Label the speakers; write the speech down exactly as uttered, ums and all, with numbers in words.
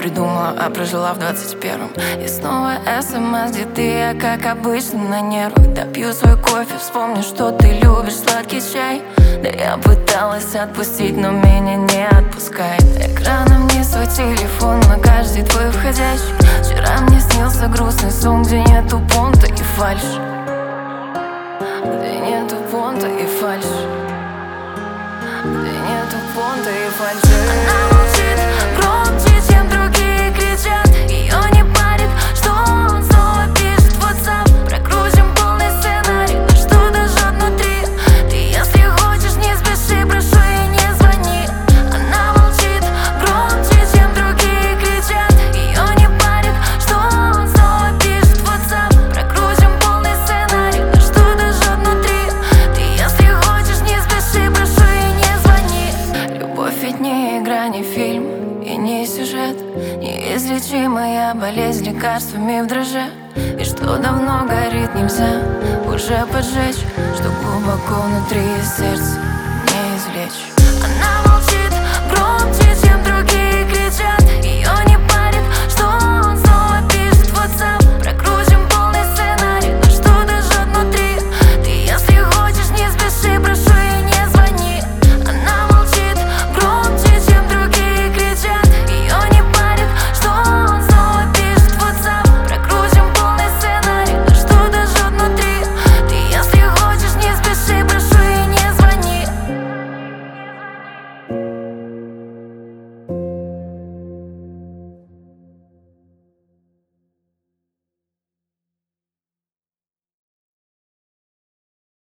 Speaker 1: придумала, а прожила в двадцать первом. И снова смс, где ты, я как обычно на нервах. Допью свой кофе, вспомню, что ты любишь сладкий чай. Да я пыталась отпустить, но меня не отпускает. Экраном не свой телефон, на каждый твой входящий. Вчера мне снился грустный сон, где нету понта и фальшь. Где нету понта и фальшь. Где нету понта и фальши. Она молчит громче, чем другие кричат. Ее не парит, что он снова пишет в WhatsApp. Прокрутим полный сценарий, но что даже внутри. Ты если хочешь, не спеши, прошу, и не звони. Она молчит громче, чем другие кричат. Ее не парит, что он снова пишет в WhatsApp. Прокрутим полный сценарий, но что даже внутри. Ты если хочешь, не спеши, прошу, и не звони. Любовь ведь не игра, не фильм и не сюжет. Неизлечимая болезнь лекарствами в дроже. И что давно горит, нельзя уже поджечь, что глубоко внутри сердца.